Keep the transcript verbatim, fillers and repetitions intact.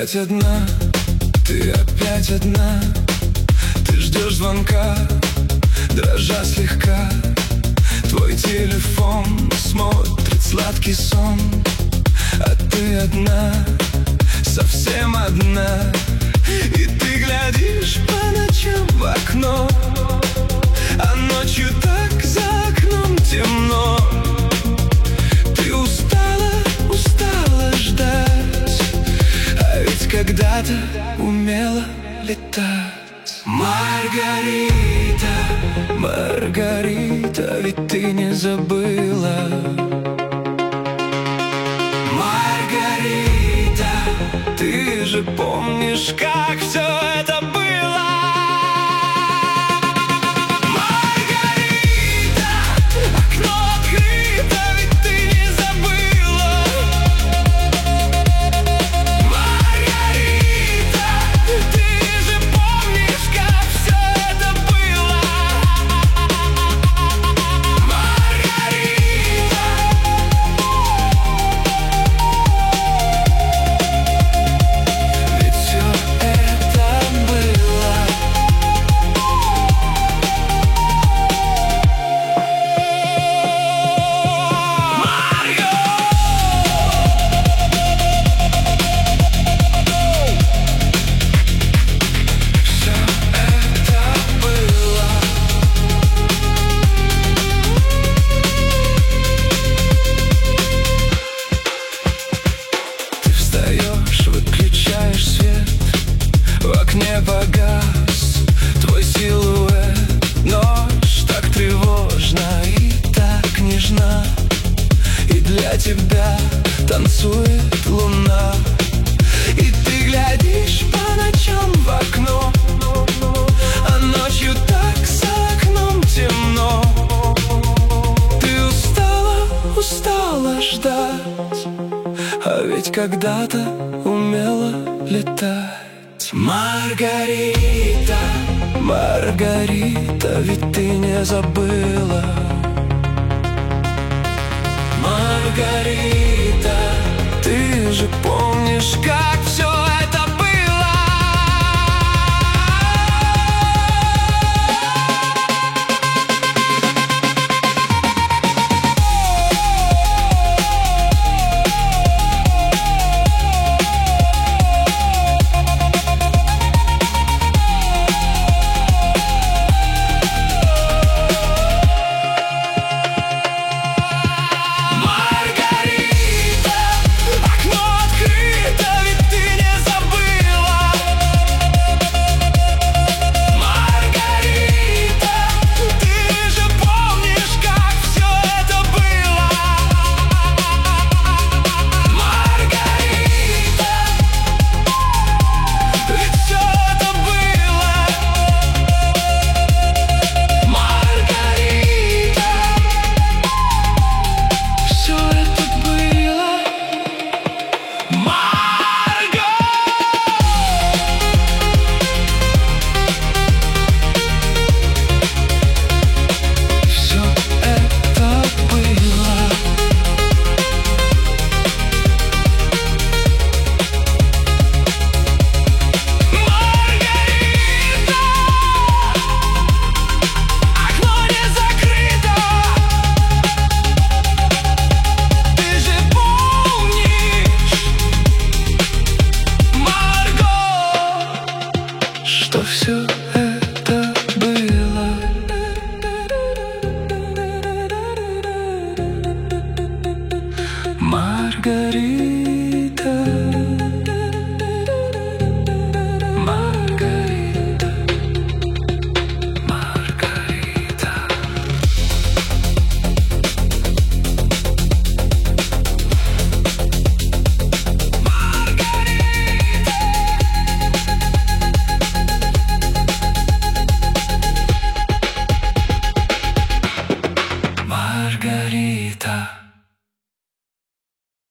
опять одна, ты опять одна. Ты ждешь звонка, дрожа слегка. Твой телефон смотрит сладкий сон, а ты одна, совсем одна. И ты глядишь по ночам в окно, а ночью так за окном темно. Ты устала, устала ждать, а ведь когда-то умела летать. Маргарита, Маргарита, ведь ты не забыла. Маргарита, ты же помнишь, как все это было. Маргарита, окно открыто, ведь ты не забыла. Маргарита, ты же помнишь, как все это было. Маргарита, ведь все это было. Марго! Все это было. Ты встаешь, выключаешь свет, в окне погас твой силуэт. Ночь так тревожна и так нежна, и для тебя танцует луна. И ты глядишь по ночам в окно, а ночью так за окном темно. Ты устала, устала ждать, а ведь когда-то умела летать. Маргарита, Маргарита, ведь ты не забыла. Маргарита, ты же помнишь, как все это было. Маргарита, окно открыто, ведь ты не забыла. Маргарита, ты же помнишь, как все это было. Маргарита, ведь все это было. Маргарита, все это было. Марго! Все это было. Маргарита, окно не закрыто. Ты же помнишь, Марго, что все это было. Маргарита, Маргарита, Маргарита. Маргарита.